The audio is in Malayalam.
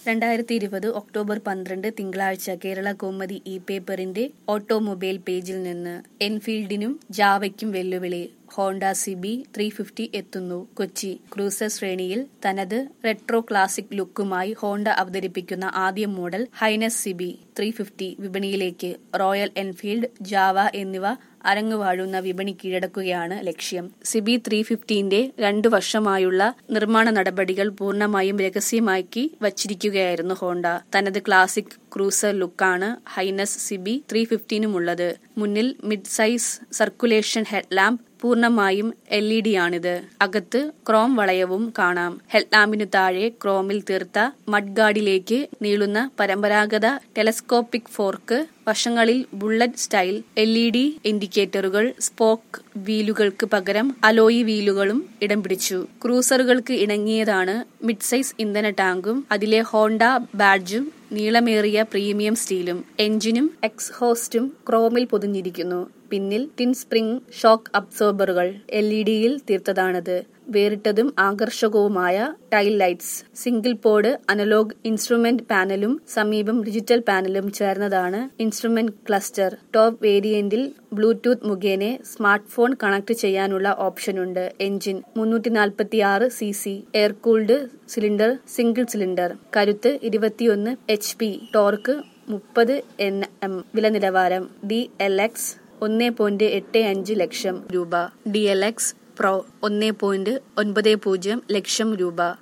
2020 ഒക്ടോബർ 12 തിങ്കളാഴ്ച കേരള കൗമുദി പേപ്പറിന്റെ ഓട്ടോമൊബൈൽ പേജിൽ നിന്ന് എൻഫീൽഡിനും ജാവയ്ക്കും വെല്ലുവിളി. ഹോണ്ട സിബി 350 എത്തുന്നു. കൊച്ചി. ക്രൂസർ ശ്രേണിയിൽ തനത് റെട്രോ ക്ലാസിക് ലുക്കുമായി ഹോണ്ട അവതരിപ്പിക്കുന്ന ആദ്യ മോഡൽ ഹൈനസ് സിബി 350 വിപണിയിലേക്ക്. റോയൽ എൻഫീൽഡ്, ജാവ എന്നിവ അരങ്ങുവാഴുന്ന വിപണി കീഴടക്കുകയാണ് ലക്ഷ്യം. സിബി 350ന്റെ 2 വർഷമായുള്ള നിർമ്മാണ നടപടികൾ പൂർണ്ണമായും രഹസ്യമാക്കി വച്ചിരിക്കുകയായിരുന്നു ഹോണ്ട. തനത് ക്ലാസിക് ക്രൂസർ ലുക്കാണ് ഹൈനസ് സിബി 350നുമുള്ളത്. മുന്നിൽ മിഡ് സൈസ് സർക്കുലേഷൻ ഹെഡ്ലാമ്പ്, പൂർണ്ണമായും LED ആണിത്. അകത്ത് ക്രോം വളയവും കാണാം. ഹെഡ്ലാമ്പിനു താഴെ ക്രോമിൽ തീർത്ത മഡ്ഗാർഡിലേക്ക് നീളുന്ന പരമ്പരാഗത ടെലസ്കോപ്പിക് ഫോർക്ക്, വശങ്ങളിൽ ബുള്ളറ്റ് സ്റ്റൈൽ LED ഇൻഡിക്കേറ്ററുകൾ, സ്പോക്ക് വീലുകൾക്ക് പകരം അലോയി വീലുകളും ഇടം പിടിച്ചു. ക്രൂസറുകൾക്ക് ഇണങ്ങിയതാണ് മിഡ് സൈസ് ഇന്ധന ടാങ്കും അതിലെ ഹോണ്ട ബാഡ്ജും നീളമേറിയ പ്രീമിയം സ്റ്റീലും. എഞ്ചിനും എക്സ്ഹോസ്റ്റും ക്രോമിൽ പൊതിഞ്ഞിരിക്കുന്നു. പിന്നിൽ ടിൻ സ്പ്രിംഗ് ഷോക്ക് അബ്സോർബറുകൾ LED-യിൽ തീർത്തതാണത്. വേറിട്ടതും ആകർഷകവുമായ tail lights, single pod analogue instrument പാനലും സമീപം ഡിജിറ്റൽ പാനലും ചേർന്നതാണ് ഇൻസ്ട്രുമെന്റ് ക്ലസ്റ്റർ. ടോപ്പ് വേരിയന്റിൽ ബ്ലൂടൂത്ത് മുഖേന സ്മാർട്ട് ഫോൺ കണക്ട് ചെയ്യാനുള്ള ഓപ്ഷനുണ്ട്. Engine 346 cc, air cooled cylinder, single cylinder. കരുത്ത് 21 HP, ടോർക്ക് 30 Nm. വില നിലവാരം DLX 1.85 ലക്ഷം രൂപ, DLX Pro 1.90 ലക്ഷം രൂപ.